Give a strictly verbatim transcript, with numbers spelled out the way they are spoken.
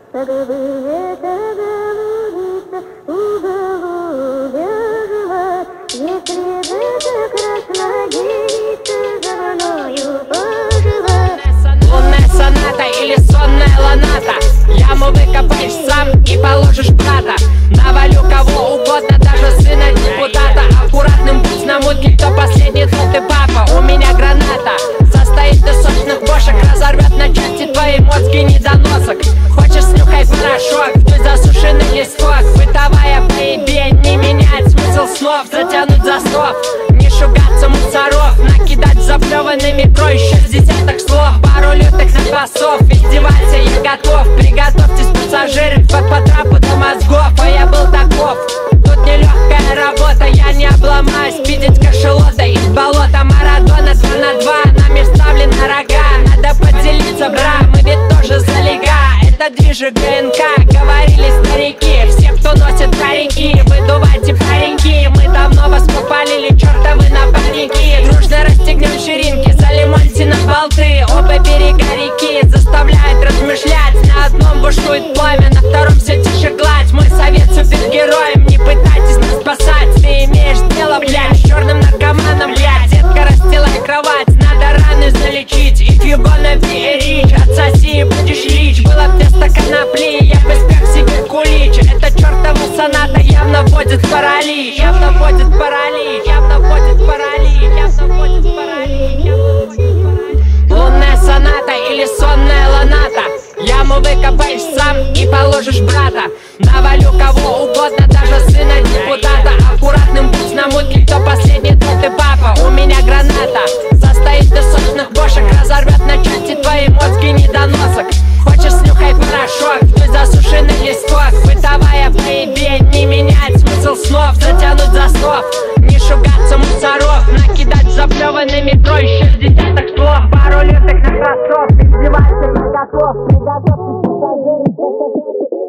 Таковые договорится, уголовья жила, если бы прекрасна девица за мною пожила. Лунная соната или сонная ланата, яму выкопаешь сам и положишь брата. Навалю кого угодно, даже сына депутата. Аккуратным будь на мутке, кто последний, тот и папа. У меня граната состоит из сочных бошек, разорвет на части твои мозги недоносок. Хочешь снюхай порошок, вдуй засушенный листок. Бытовая поебень не меняет смысл снов. Затянуть засов, не шугаться мусоров, накидать заплеванными крой еще с десяток слов. Пару лютых басов, издеваться я готов. Приготовьтесь, пассажиры, под по трапу до мозгов. А я был таков, тут нелегкая работа, я не обломаюсь. Видеть кашелота из болота, Марадона два на два, нами вставлена рога. Надо поделиться, бра, мы ведь тоже залега. Это движи ГНК, говорили старики. Все, кто носит парики, выдувайте пареньки. Мы давно вас попалили, чертовы напарники. Дружно расстегнем ширинки, залимоньте на болты. Оба берега реки заставляют размышлять. На одном бушует пламя, на втором все тише гладь. Мой совет супергероям, не пытайтесь нас спасать. Ты имеешь дело, блядь, с черным наркоманом, блядь. Детка, расстилай кровать, надо раны залечить. If you gonna be a rich, отсоси и будешь рич. Было б тесто конопли, я бы спек себе кулич. Эта чертова соната явно вводит в паралич. Явно вводит в паралич, явно вводит в паралич, явно вводит в паралич, явно вводит в паралич. Лунная соната или сонная ланата, яму выкопаешь сам и положишь брата. Навалю кого угодно, даже сына депутата. Аккуратным будь на мутке, кто последний, тот и папа. У меня граната состоит из сочных бошек, разорвет на части твои мозги недоносок. Хочешь снюхай порошок, вдуй засушенный листок. Бытовая поебень не меняет смысл снов. Затянуть засов, не шугаться мусоров, накидать заплеванными крой еще с десяток слов. Пару лютых на кроссов, издеваться я готов. Приготовьтесь, пассажиры,